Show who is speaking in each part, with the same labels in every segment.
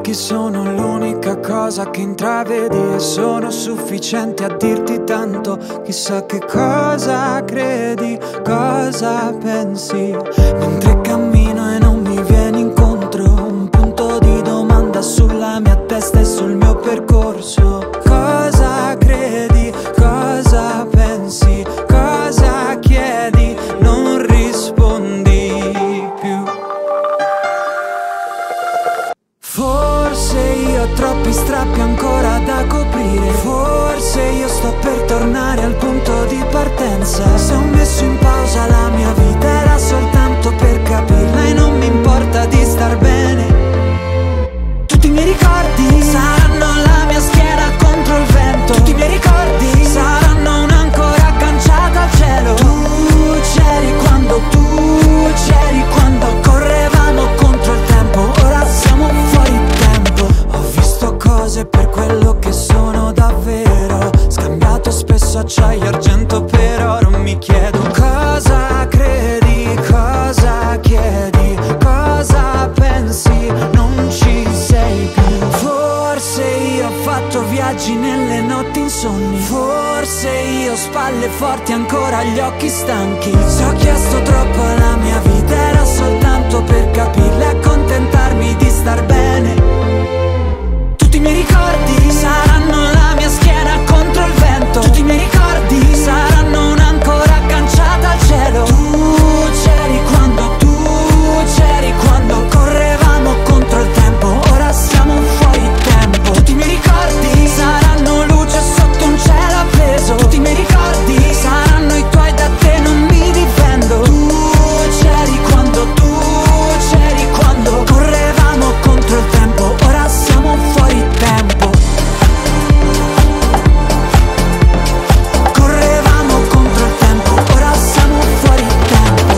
Speaker 1: occhi sono l'unica cosa che intravedi e sono sufficienti a dirti tanto. Chissà che cosa credi, cosa pensi, mentre cammino e non mi vieni incontro. Un punto di domanda sulla mia testa e sul mio percorso. Cosa credi, cosa pensi, cosa chiedi, non rispondi più. Forse io ho troppi strappi ancora da coprire. Forse io sto per tornare al punto di partenza. Se ho messo in pausa la mia vita era soltanto per capirla e non mi importa di star bene. Tutti i miei ricordi saranno la mia schiena contro il vento. Tutti i miei ricordi saranno un'ancora agganciata al cielo. Tu c'eri quando correvamo contro il tempo. Ora siamo fuori tempo. Ho visto cose per quello che sono davvero. Scambiato spesso acciaio e argento per oro. Mi chiedo cosa credi, cosa chiedi, cosa pensi, non ci sei più. Forse io ho fatto viaggi nelle notti insonni. Forse io ho spalle forti ancora gli occhi stanchi. Se ho chiesto troppo alla mia vita era soltanto per capirla e accontentarmi di star bene. Tutti i miei ricordi saranno la mia schiena contro il vento. Tutti i miei ricordi saranno un'ancora agganciata al cielo. Tu c'eri quando correvamo contro il tempo. Ora siamo fuori tempo. Tutti i miei ricordi saranno luce sotto un cielo appeso. Tutti i miei ricordi saranno i tuoi, da te non mi difendo. Tu c'eri quando correvamo contro il tempo. Ora siamo fuori tempo. Correvamo contro il tempo. Ora siamo fuori tempo.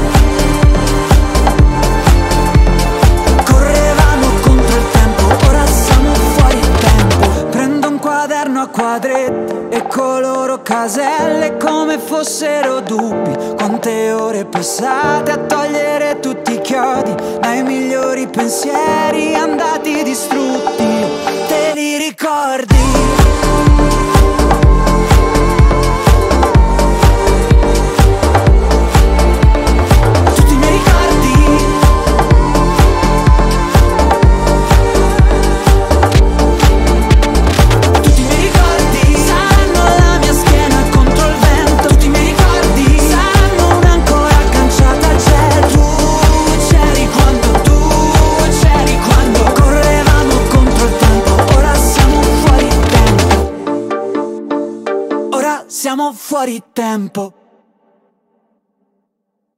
Speaker 1: Correvamo contro il tempo. Ora siamo fuori tempo. Prendo un quaderno a quadretti e coloro caselle come fossero dubbi. Quante ore passate a togliere tutti i chiodi dai migliori pensieri andati distrutti. Te li ricordi? Tutti i miei ricordi. Tutti i miei ricordi saranno la mia schiena contro il vento. Tutti i miei ricordi saranno un'ancora agganciata al cielo. Tu c'eri quando correvamo contro il tempo. Ora siamo fuori tempo. Ora siamo fuori tempo.